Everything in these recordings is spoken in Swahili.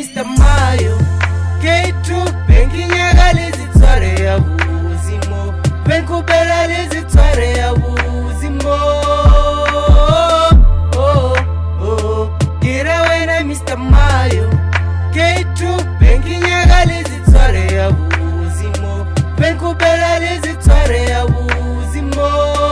Mr. Mayo K2 Benki nyaga lizitware ya buzimo Benkubela lizitware ya buzimo Girewe na Mr. Mayo K2 Benki nyaga lizitware ya buzimo Benkubela lizitware ya buzimo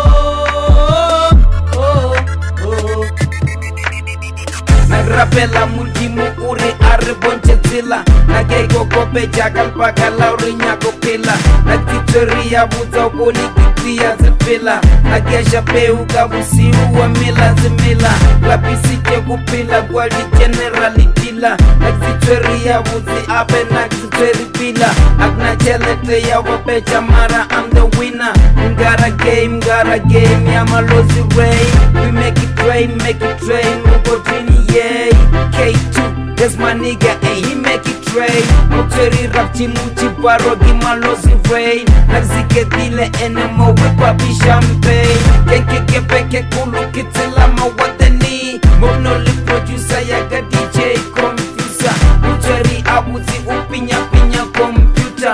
Nagrapela multimu uri aribonche zila Nagego kope jakal pakala uri nyako pila Nagtitoria buza ukoli kitia zipila Nagesha peuka musiu wa mila zimila Lapisi kupila kwa li generali dila Nagtitoria buzi ape nagtitori pila Agna chelete ya wapecha mara I'm the winner Got a game, ya malozi rain We make it rain, Mugo Trini, yay K2, that's my nigga, ayy, he make it rain Mokteri rap chimuchi baro, gimalozi rain Nagzike dile enemo, whip up champagne Keke peke kulu kitila mawadani Mognoli producer, yaga DJ confuser Mokteri abuzi upinya computer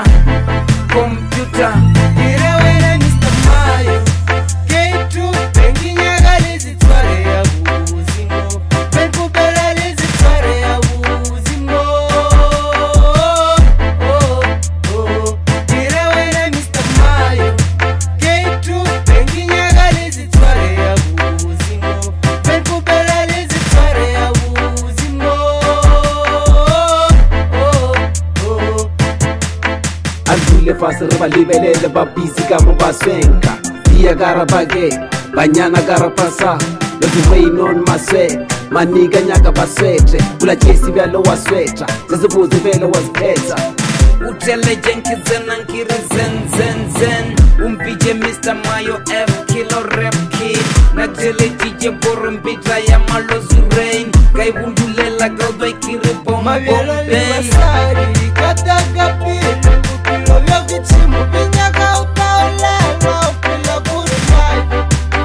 Andule fasere ba libelele ba busy ka mo ba swenka Dia gara bage banyana gara pasa Lo di rain on my sweat Maniga nyaka ba sweat Kula chesi velo wa sweat Zazibuzi velo wa sketa Utele jenkizena nkiri zen Umpije Mr. Mayo F kilo rap kid Natele DJ borumbita ya malozi rain Gai bundulela galba ikiri bomba Mavyela liwasari kataga pili Upilo vyo kichimu vinyaka utaolela Upila good life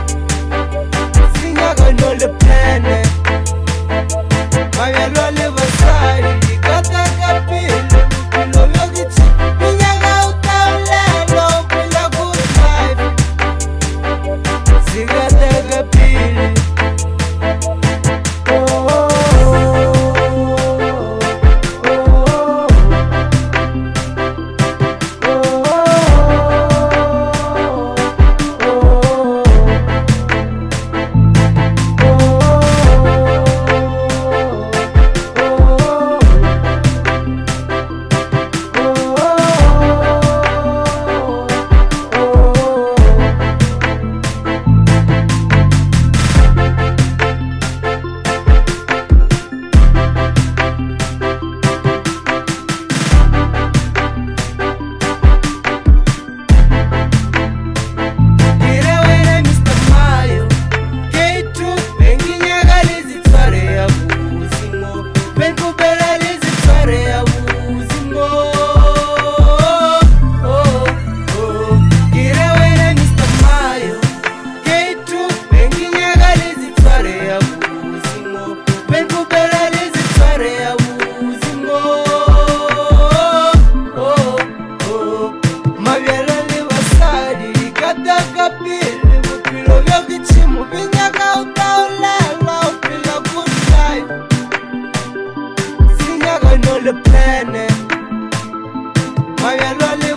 Sinyaga nole plane Mavyela liwasari kataga pili Upilo vyo kichimu vinyaka utaolela Upila good life Sikataga pili The planet, my